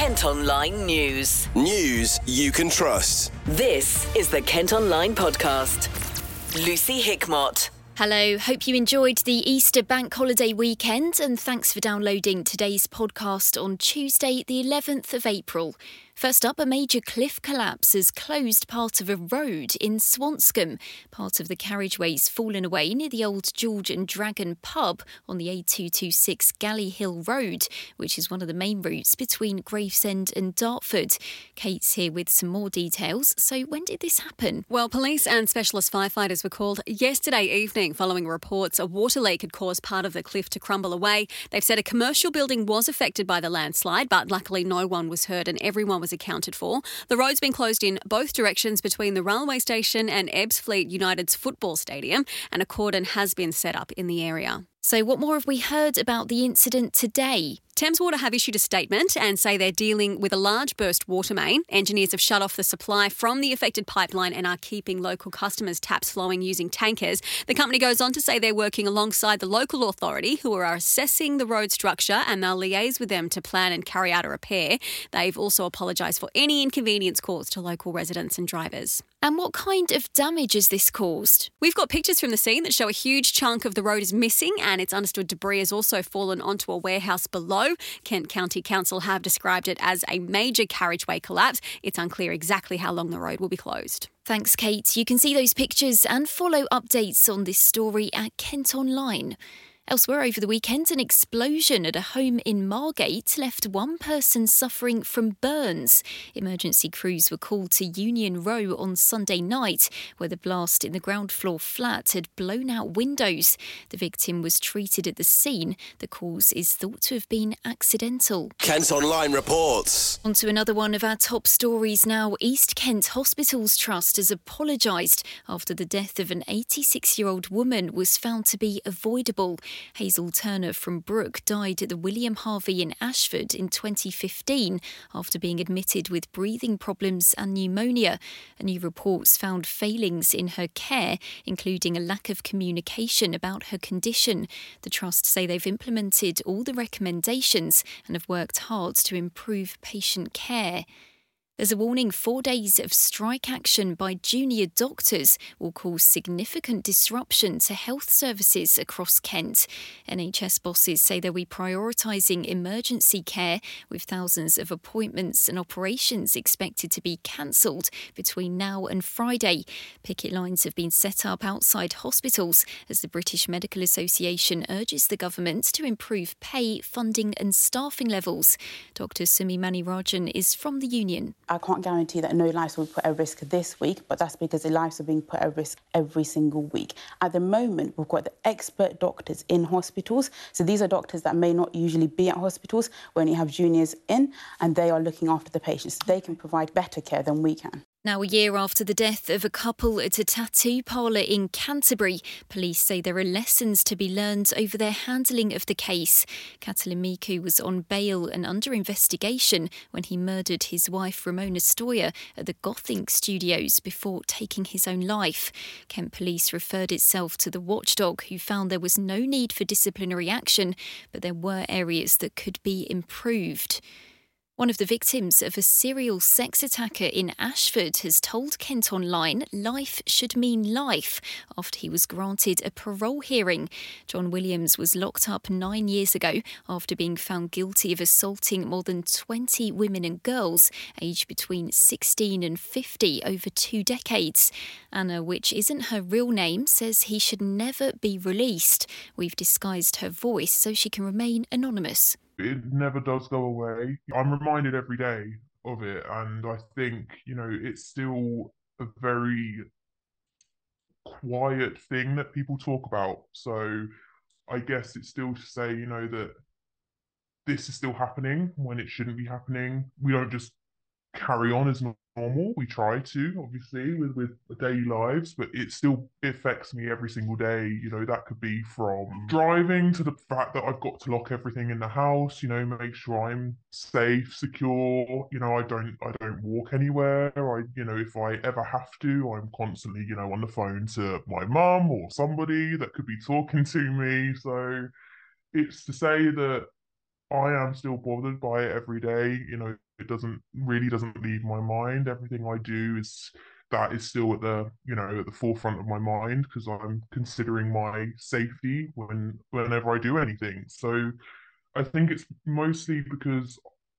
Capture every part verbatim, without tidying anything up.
Kent Online News. News you can trust. This is the Kent Online Podcast. Lucy Hickmott. Hello, hope you enjoyed the Easter bank holiday weekend and thanks for downloading today's podcast on Tuesday the eleventh of April. First up, a major cliff collapse has closed part of a road in Swanscombe. Part of the carriageway's fallen away near the old George and Dragon pub on the A two twenty-six Galley Hill Road, which is one of the main routes between Gravesend and Dartford. Kate's here with some more details. So when did this happen? Well, police and specialist firefighters were called yesterday evening following reports a water leak had caused part of the cliff to crumble away. They've said a commercial building was affected by the landslide, but luckily no one was hurt and everyone was accounted for. The road's been closed in both directions between the railway station and Ebbsfleet United's football stadium, and a cordon has been set up in the area. So what more have we heard about the incident today? Thames Water have issued a statement and say they're dealing with a large burst water main. Engineers have shut off the supply from the affected pipeline and are keeping local customers' taps flowing using tankers. The company goes on to say they're working alongside the local authority who are assessing the road structure and they'll liaise with them to plan and carry out a repair. They've also apologised for any inconvenience caused to local residents and drivers. And what kind of damage has this caused? We've got pictures from the scene that show a huge chunk of the road is missing and it's understood debris has also fallen onto a warehouse below. Kent County Council have described it as a major carriageway collapse. It's unclear exactly how long the road will be closed. Thanks, Kate. You can see those pictures and follow updates on this story at Kent Online. Elsewhere over the weekend, an explosion at a home in Margate left one person suffering from burns. Emergency crews were called to Union Row on Sunday night, where the blast in the ground floor flat had blown out windows. The victim was treated at the scene. The cause is thought to have been accidental. Kent Online reports. On to another one of our top stories now. East Kent Hospitals Trust has apologised after the death of an eighty-six-year-old woman was found to be avoidable. Hazel Turner from Brook died at the William Harvey in Ashford in twenty fifteen after being admitted with breathing problems and pneumonia. A new reports found failings in her care, including a lack of communication about her condition. The Trust say they've implemented all the recommendations and have worked hard to improve patient care. There's a warning four days of strike action by junior doctors will cause significant disruption to health services across Kent. N H S bosses say they'll be prioritising emergency care, with thousands of appointments and operations expected to be cancelled between now and Friday. Picket lines have been set up outside hospitals as the British Medical Association urges the government to improve pay, funding and staffing levels. Doctor Sumi Manirajan is from the union. I can't guarantee that no lives will be put at risk this week, but that's because the lives are being put at risk every single week. At the moment, we've got the expert doctors in hospitals. So these are doctors that may not usually be at hospitals when you have juniors in, and they are looking after the patients. They can provide better care than we can. Now, a year after the death of a couple at a tattoo parlour in Canterbury, police say there are lessons to be learned over their handling of the case. Catalin Miku was on bail and under investigation when he murdered his wife Ramona Stoyer at the Gothink Studios before taking his own life. Kent Police referred itself to the watchdog, who found there was no need for disciplinary action, but there were areas that could be improved. One of the victims of a serial sex attacker in Ashford has told Kent Online life should mean life after he was granted a parole hearing. John Williams was locked up nine years ago after being found guilty of assaulting more than twenty women and girls aged between sixteen and fifty over two decades. Anna, which isn't her real name, says he should never be released. We've disguised her voice so she can remain anonymous. It never does go away. I'm reminded every day of it, and I think, you know, it's still a very quiet thing that people talk about. So I guess it's still to say, you know, that this is still happening when it shouldn't be happening. We don't just carry on as normal. We try to, obviously, with with daily lives, but it still affects me every single day. You know, that could be from driving to the fact that I've got to lock everything in the house, you know, make sure I'm safe, secure. You know, I don't I don't walk anywhere. I, you know, if I ever have to, I'm constantly, you know, on the phone to my mum or somebody that could be talking to me. So it's to say that I am still bothered by it every day. You know, it doesn't really doesn't leave my mind. Everything I do is that is still at the you know at the forefront of my mind because I'm considering my safety when whenever I do anything. So I think it's mostly because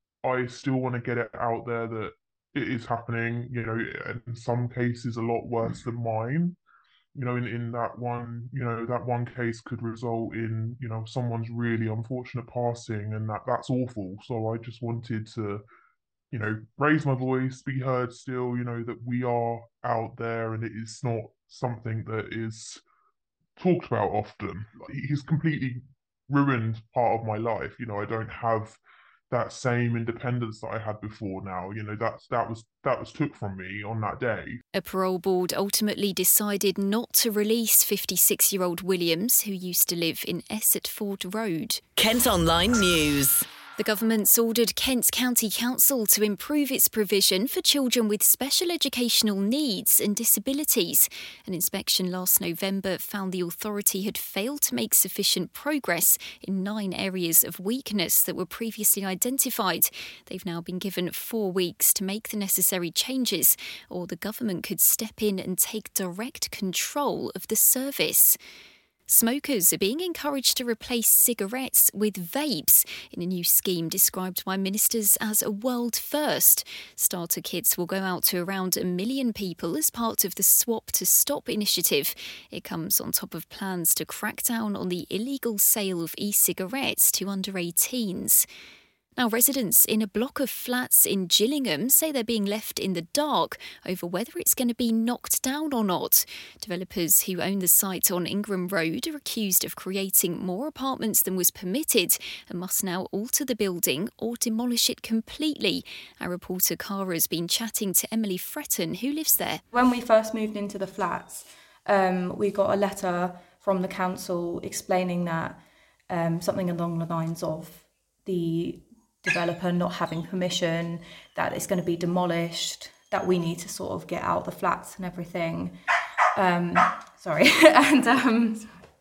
I still want to get it out there that it is happening. You know, in some cases a lot worse than mine. You know, in, in that one, you know, that one case could result in, you know, someone's really unfortunate passing, and that that's awful. So I just wanted to, you know, raise my voice, be heard still, you know, that we are out there and it is not something that is talked about often. Like, he's completely ruined part of my life. You know, I don't have that same independence that I had before now. You know, that's that was that was took from me on that day. A parole board ultimately decided not to release fifty-six-year-old Williams, who used to live in Essetford Road. Kent Online News. The government's ordered Kent County Council to improve its provision for children with special educational needs and disabilities. An inspection last November found the authority had failed to make sufficient progress in nine areas of weakness that were previously identified. They've now been given four weeks to make the necessary changes, or the government could step in and take direct control of the service. Smokers are being encouraged to replace cigarettes with vapes in a new scheme described by ministers as a world first. Starter kits will go out to around a million people as part of the Swap to Stop initiative. It comes on top of plans to crack down on the illegal sale of e-cigarettes to under eighteens. Now, residents in a block of flats in Gillingham say they're being left in the dark over whether it's going to be knocked down or not. Developers who own the site on Ingram Road are accused of creating more apartments than was permitted and must now alter the building or demolish it completely. Our reporter Cara's been chatting to Emily Fretton, who lives there. When we first moved into the flats, um, we got a letter from the council explaining that um, something along the lines of the developer not having permission, that it's going to be demolished, that we need to sort of get out the flats and everything. Um, sorry. and um,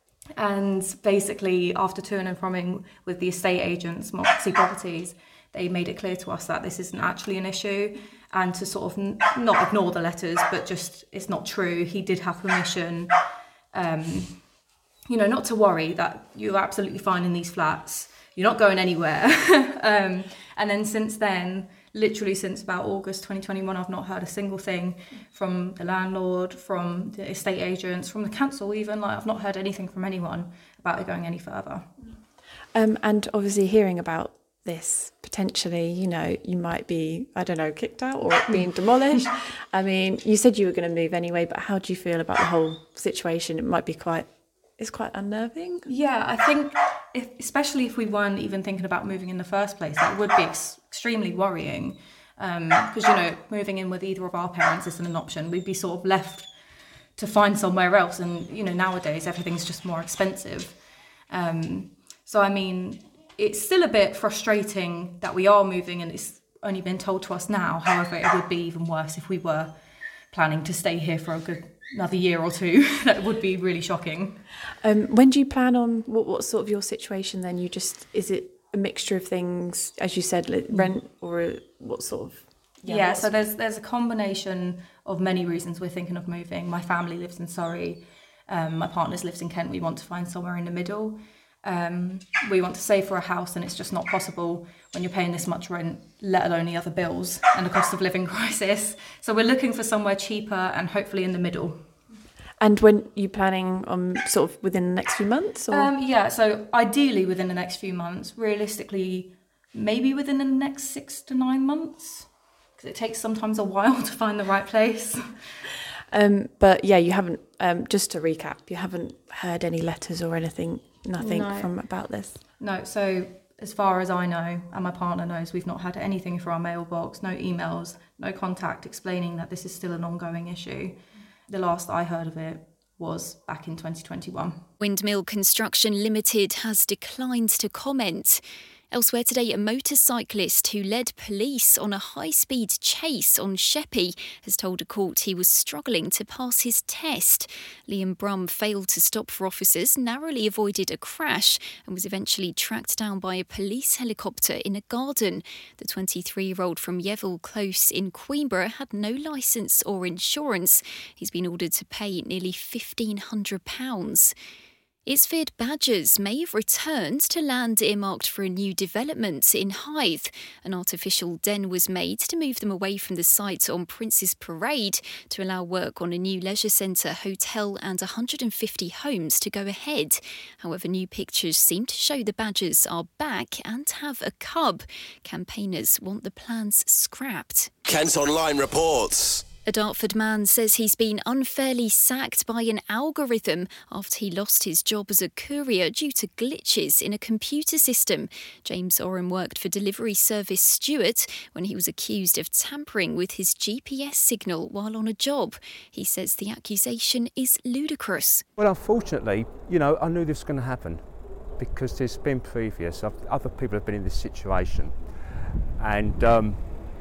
and basically, after to and froing with the estate agents, Moxie Properties, they made it clear to us that this isn't actually an issue and to sort of n- not ignore the letters, but just it's not true. He did have permission. Um, you know, not to worry, that you're absolutely fine in these flats. You're not going anywhere. um, and then since then, literally since about August twenty twenty-one, I've not heard a single thing from the landlord, from the estate agents, from the council even. Like, I've not heard anything from anyone about it going any further. Um, and obviously hearing about this, potentially, you know, you might be, I don't know, kicked out or being demolished. I mean, you said you were going to move anyway, but how do you feel about the whole situation? It might be quite, it's quite unnerving. Yeah, I think, if, especially if we weren't even thinking about moving in the first place, that would be ex- extremely worrying. Because, um, you know, moving in with either of our parents isn't an option. We'd be sort of left to find somewhere else. And, you know, nowadays everything's just more expensive. Um, so, I mean, it's still a bit frustrating that we are moving and it's only been told to us now. However, it would be even worse if we were planning to stay here for a good another year or two. That would be really shocking. Um, when do you plan on, what, what sort of your situation then? You just, is it a mixture of things, as you said, like rent, or what sort of? Yeah, yeah so there's there's a combination of many reasons we're thinking of moving. My family lives in Surrey. Um, my partner's lives in Kent. We want to find somewhere in the middle. Um, we want to save for a house, and it's just not possible when you're paying this much rent, let alone the other bills and the cost of living crisis. So we're looking for somewhere cheaper and hopefully in the middle. And when you planning on sort of within the next few months? Or? Um, yeah, so ideally within the next few months. Realistically, maybe within the next six to nine months, because it takes sometimes a while to find the right place. Um, but yeah, you haven't, um, just to recap, you haven't heard any letters or anything, nothing no. from about this? No, so as far as I know, and my partner knows, we've not had anything for our mailbox, no emails, no contact explaining that this is still an ongoing issue. The last I heard of it was back in twenty twenty-one. Windmill Construction Limited has declined to comment. Elsewhere today, a motorcyclist who led police on a high-speed chase on Sheppey has told a court he was struggling to pass his test. Liam Brum failed to stop for officers, narrowly avoided a crash and was eventually tracked down by a police helicopter in a garden. The twenty-three-year-old from Yeovil Close in Queenborough had no licence or insurance. He's been ordered to pay nearly fifteen hundred pounds. It's feared badgers may have returned to land earmarked for a new development in Hythe. An artificial den was made to move them away from the site on Prince's Parade to allow work on a new leisure centre, hotel and one hundred fifty homes to go ahead. However, new pictures seem to show the badgers are back and have a cub. Campaigners want the plans scrapped. Kent Online reports. A Dartford man says he's been unfairly sacked by an algorithm after he lost his job as a courier due to glitches in a computer system. James Oram worked for delivery service Stewart when he was accused of tampering with his G P S signal while on a job. He says the accusation is ludicrous. Well, unfortunately, you know, I knew this was going to happen because there's been previous, other people have been in this situation. And um,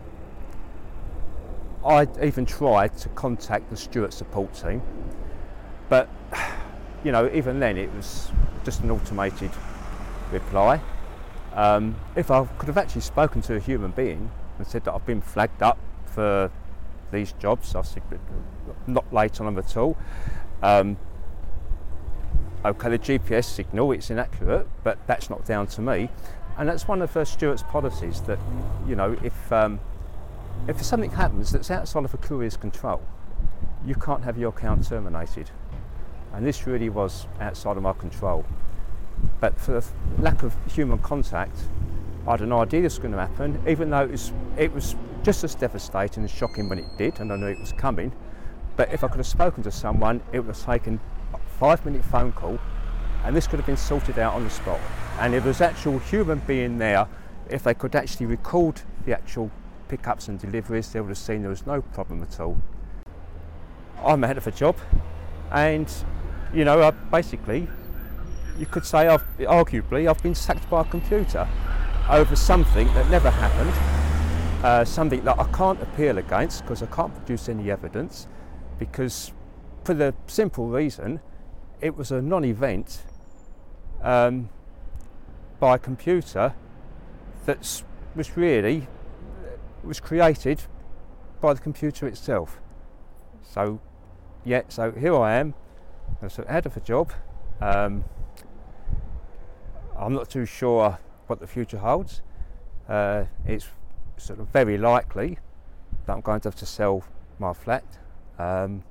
I even tried to contact the Stewart support team, but, you know, even then it was just an automated reply. Um, if I could have actually spoken to a human being and said that I've been flagged up for these jobs, I said, not late on them at all. Um, okay, the G P S signal, it's inaccurate, but that's not down to me. And that's one of uh, Stewart's policies that, you know, if um, if something happens that's outside of a courier's control, you can't have your account terminated. And this really was outside of my control. But for the lack of human contact, I had an idea this was going to happen, even though it was, it was just as devastating and shocking when it did, and I knew it was coming. But if I could have spoken to someone, it would have taken a five minute phone call, and this could have been sorted out on the spot. And if there was actual human being there, if they could actually record the actual pickups and deliveries, they would have seen there was no problem at all. I'm ahead of a job, and you know, I basically, you could say, I've arguably, I've been sacked by a computer over something that never happened, uh, something that I can't appeal against because I can't produce any evidence, because for the simple reason, it was a non-event um, by a computer that was really was created by the computer itself. So, yeah, so here I am, I'm ahead of a job. Um, I'm not too sure what the future holds. Uh, it's sort of very likely that I'm going to have to sell my flat. Um,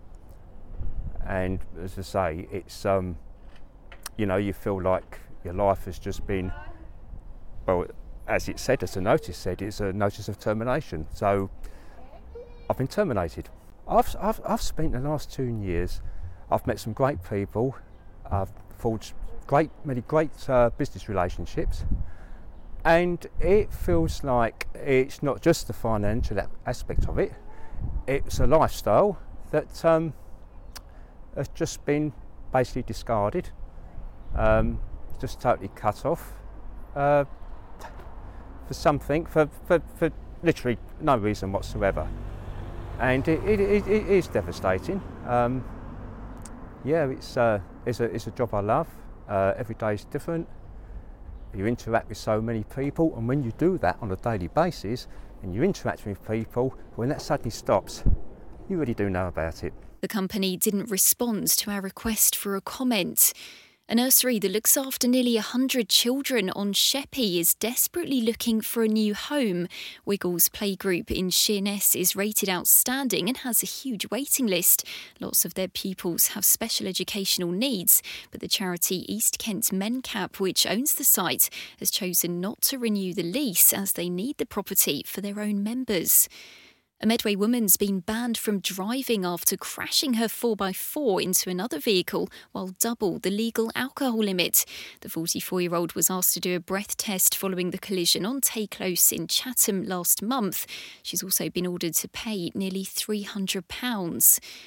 and as I say, it's, um, you know, you feel like your life has just been, well, as it said, as the notice said, it's a notice of termination. So I've been terminated. I've, I've, I've spent the last two years, I've met some great people, I've forged great, many great uh, business relationships, and it feels like it's not just the financial aspect of it, it's a lifestyle that um, has just been basically discarded, um, just totally cut off. Uh, for something, for, for, for literally no reason whatsoever. And it, it, it, it is devastating. Um, yeah, it's, uh, it's, a, it's a job I love. Uh, every day is different. You interact with so many people, and when you do that on a daily basis, and you're interacting with people, when that suddenly stops, you really do know about it. The company didn't respond to our request for a comment. A nursery that looks after nearly one hundred children on Sheppey is desperately looking for a new home. Wiggles Playgroup in Sheerness is rated outstanding and has a huge waiting list. Lots of their pupils have special educational needs, but the charity East Kent Mencap, which owns the site, has chosen not to renew the lease as they need the property for their own members. A Medway woman's been banned from driving after crashing her four by four into another vehicle while double the legal alcohol limit. The forty-four-year-old was asked to do a breath test following the collision on Tay Close in Chatham last month. She's also been ordered to pay nearly three hundred pounds.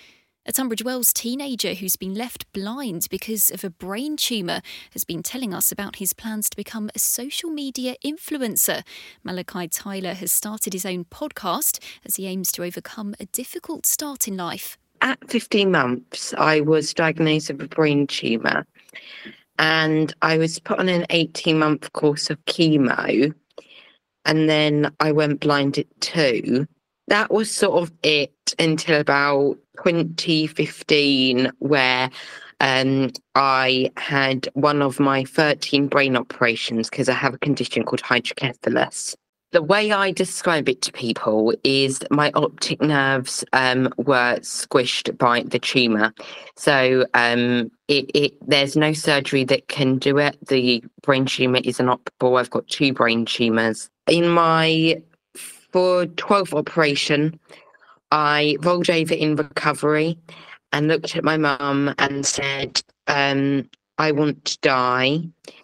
A Tunbridge Wells teenager who's been left blind because of a brain tumour has been telling us about his plans to become a social media influencer. Malachi Tyler has started his own podcast as he aims to overcome a difficult start in life. At fifteen months, I was diagnosed with a brain tumour and I was put on an eighteen-month course of chemo, and then I went blind at two. That was sort of it until about twenty fifteen, where um, I had one of my thirteen brain operations because I have a condition called hydrocephalus. The way I describe it to people is my optic nerves um, were squished by the tumour. So um, it, it, there's no surgery that can do it. The brain tumour is inoperable. I've got two brain tumours. In my for twelfth operation, I rolled over in recovery and looked at my mum and said, um, I want to die.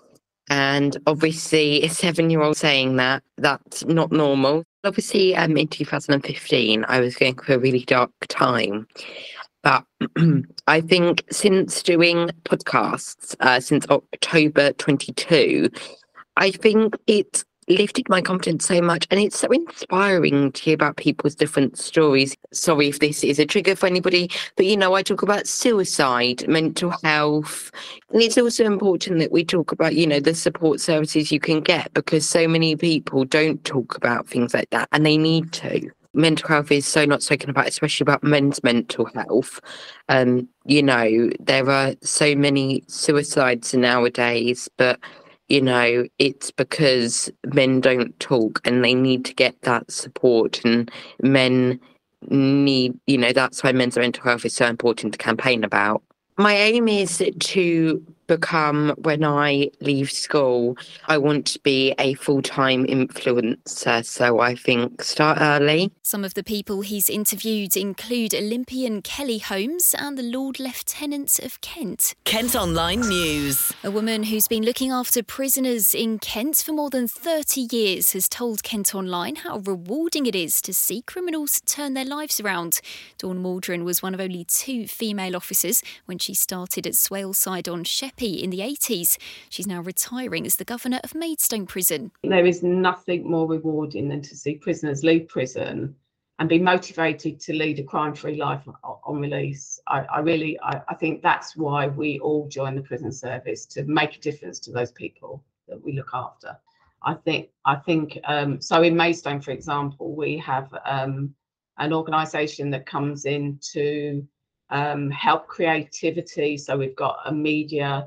And obviously, a seven-year-old saying that, that's not normal. Obviously, um, in two thousand fifteen, I was going through a really dark time. But I think since doing podcasts, uh, since October twenty-two, I think it's lifted my confidence so much, and it's so inspiring to hear about people's different stories. Sorry if this is a trigger for anybody, but you know, I talk about suicide, mental health, and it's also important that we talk about, you know, the support services you can get, because so many people don't talk about things like that, and they need to. Mental health is so not spoken about, especially about men's mental health. Um, you know, there are so many suicides nowadays, but you know, it's because men don't talk and they need to get that support, and men need, you know, that's why men's mental health is so important to campaign about. My aim is to become, when I leave school, I want to be a full-time influencer, so I think start early. Some of the people he's interviewed include Olympian Kelly Holmes and the Lord Lieutenant of Kent. Kent Online News. A woman who's been looking after prisoners in Kent for more than thirty years has told Kent Online how rewarding it is to see criminals turn their lives around. Dawn Waldron was one of only two female officers when she started at Swaleside on Sheppey in the eighties. She's now retiring as the governor of Maidstone Prison. There is nothing more rewarding than to see prisoners leave prison and be motivated to lead a crime-free life on release. I, I really, I, I think that's why we all join the prison service, to make a difference to those people that we look after. I think, I think, um, so in Maidstone, for example, we have um, an organisation that comes in to um, help creativity. So we've got a media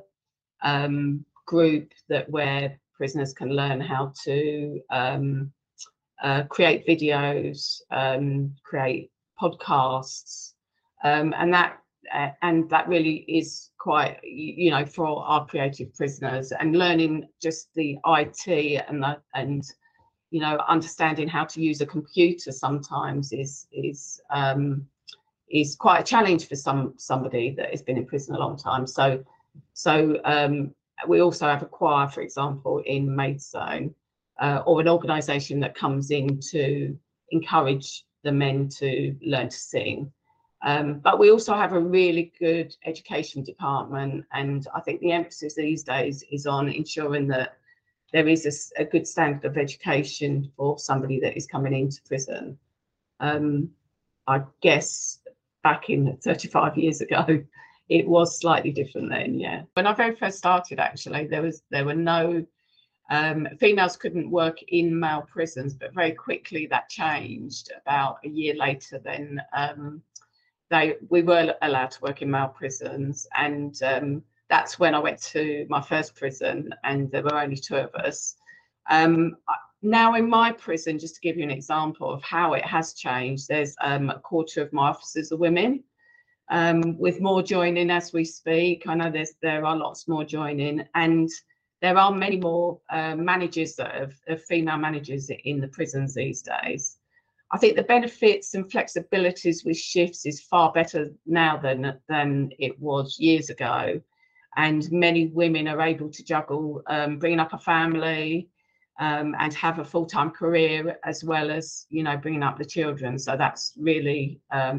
um, group that where prisoners can learn how to um, uh, create videos, um, create podcasts, um, and that uh, and that really is quite, you know, for our creative prisoners, and learning just the I T and the, and you know, understanding how to use a computer sometimes is is um, is quite a challenge for some somebody that has been in prison a long time. So so um, we also have a choir, for example, in Maidstone, uh, or an organisation that comes in to encourage the men to learn to sing. Um, but we also have a really good education department, and I think the emphasis these days is on ensuring that there is a, a good standard of education for somebody that is coming into prison. Um, I guess back in thirty-five years ago, it was slightly different then, yeah. When I very first started, actually, there was there were no, um, females couldn't work in male prisons, but very quickly that changed. About a year later, then um, they we were allowed to work in male prisons, and um, that's when I went to my first prison, and there were only two of us. Um, now in my prison, just to give you an example of how it has changed, there's um, a quarter of my officers are women, um, with more joining as we speak. I know there's there are lots more joining, and there are many more uh, managers that have, have female managers in the prisons these days. I think the benefits and flexibilities with shifts is far better now than than it was years ago. And many women are able to juggle um, bringing up a family um, and have a full-time career, as well as, you know, bringing up the children. So that's really um,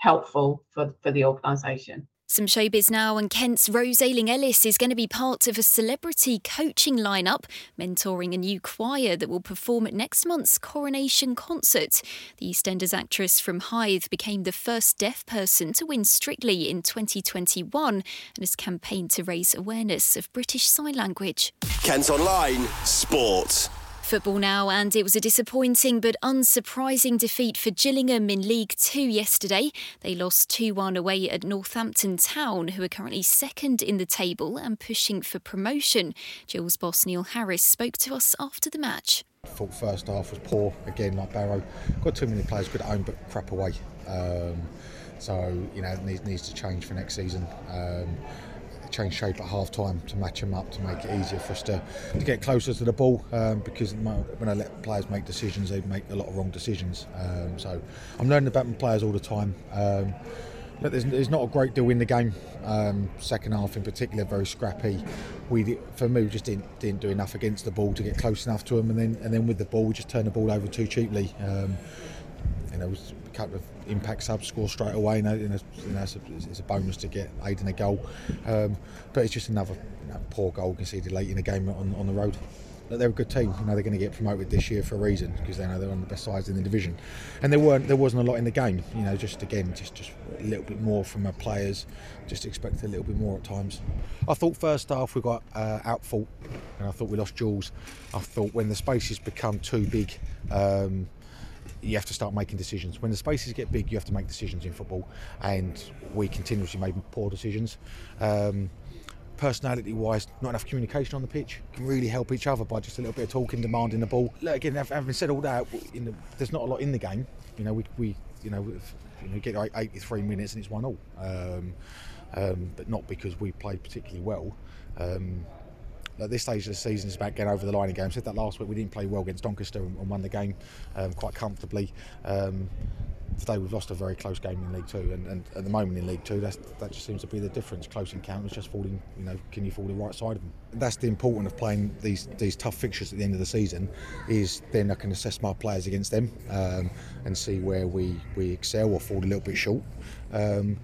helpful for, for the organisation. Some showbiz now, and Kent's Rose Ayling-Ellis is going to be part of a celebrity coaching lineup, mentoring a new choir that will perform at next month's coronation concert. The EastEnders actress from Hythe became the first deaf person to win Strictly in twenty twenty-one and has campaigned to raise awareness of British Sign Language. Kent Online Sport. Football now, and it was a disappointing but unsurprising defeat for Gillingham in League Two yesterday. They lost two one away at Northampton Town, who are currently second in the table and pushing for promotion. Gill's boss Neil Harris spoke to us after the match. I thought first half was poor, again like Barrow. Got too many players good at home but crap away. Um, so, you know, it needs, needs to change for next season. Um, change shape at half time to match them up, to make it easier for us to, to get closer to the ball, um, because when I let players make decisions, they make a lot of wrong decisions. Um, so I'm learning about my players all the time. Um, but there's, there's not a great deal in the game. Um, second half in particular, very scrappy. We, for me, we just didn't, didn't do enough against the ball to get close enough to them, and then and then with the ball, we just turned the ball over too cheaply. Um, you know, it was a couple of impact subs, score straight away. You know, you know, it's, a, it's a bonus to get Aiden a goal, um, but it's just another you know, poor goal conceded late in the game on, on the road. But they're a good team. You know, they're going to get promoted this year for a reason, because they know they're on the best sides in the division. And there weren't, there wasn't a lot in the game. You know, just again, just just a little bit more from our players. Just expected a little bit more at times. I thought first half we got uh, outfought, and I thought we lost Jules. I thought when the spaces become too big. Um, You have to start making decisions. When the spaces get big, you have to make decisions in football, and we continuously made poor decisions. Um, Personality-wise, not enough communication on the pitch. Can really help each other by just a little bit of talking, demanding the ball. Look, again, having said all that, in the, there's not a lot in the game. You know, we, we you know, you know, get like eighty-three minutes and it's one all. Um, um, but not because we played particularly well. Um, At this stage of the season, it's about getting over the line in games. I said that last week, we didn't play well against Doncaster and won the game um, quite comfortably. Um, today we've lost a very close game in League Two, and, and at the moment in League Two, that's, that just seems to be the difference. Close encounters, just falling, you know, can you fall the right side of them? That's the important of playing these these tough fixtures at the end of the season, is then I can assess my players against them um, and see where we, we excel or fall a little bit short. Um,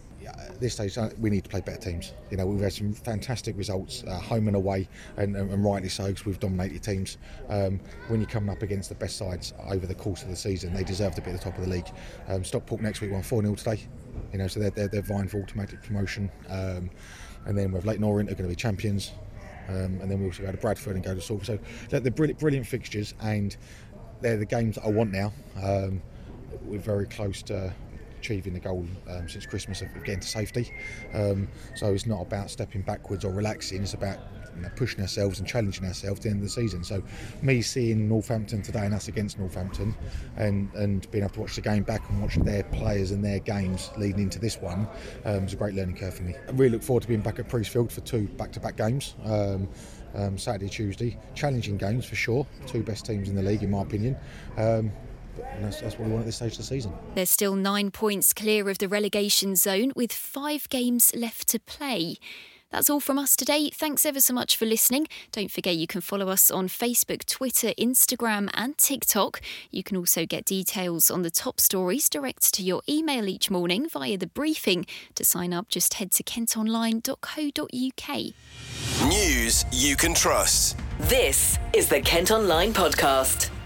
At this stage, we need to play better teams. You know, we've had some fantastic results, uh, home and away, and, and, and rightly so, because we've dominated teams. Um, when you're coming up against the best sides over the course of the season, they deserve to be at the top of the league. Um, Stockport next week won four nil today. You know, so they're, they're, they're vying for automatic promotion. Um, and then with Leyton Orient, are going to be champions. Um, and then we also go to Bradford and go to Salford. So they're, they're brilliant, brilliant fixtures, and they're the games that I want now. Um, we're very close to achieving the goal um, since Christmas of getting to safety. Um, so it's not about stepping backwards or relaxing, it's about you know, pushing ourselves and challenging ourselves at the end of the season. So me seeing Northampton today and us against Northampton, and, and being able to watch the game back and watch their players and their games leading into this one um, was a great learning curve for me. I really look forward to being back at Priestfield for two back-to-back games. Um, um, Saturday, Tuesday, challenging games for sure, two best teams in the league in my opinion. Um, And that's, that's what we want at this stage of the season. There's still nine points clear of the relegation zone with five games left to play. That's all from us today. Thanks ever so much for listening. Don't forget you can follow us on Facebook, Twitter, Instagram and TikTok. You can also get details on the top stories direct to your email each morning via the briefing. To sign up, just head to kent online dot co dot uk. News you can trust. This is the Kent Online Podcast.